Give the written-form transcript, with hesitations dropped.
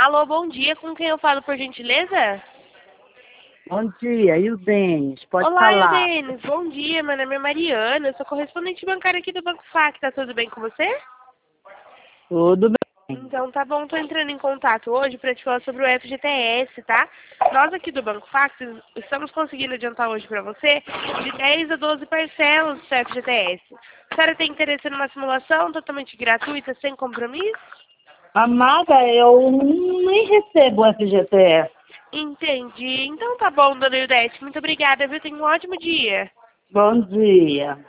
Alô, bom dia. Com quem eu falo, por gentileza? Bom dia, e o Denis? Pode Olá, falar. Denis. Bom dia. Meu nome é Mariana. Eu sou correspondente bancária aqui do Banco FAC. Tá tudo bem com você? Tudo bem. Então tá bom, tô entrando em contato hoje para te falar sobre o FGTS, tá? Nós aqui do Banco FAC estamos conseguindo adiantar hoje para você de 10 a 12 parcelas do FGTS. A senhora tem interesse numa simulação totalmente gratuita, sem compromisso? Amada, eu nem recebo FGTS. Entendi. Então tá bom, dona Ildete. Muito obrigada, viu? Tenha um ótimo dia. Bom dia.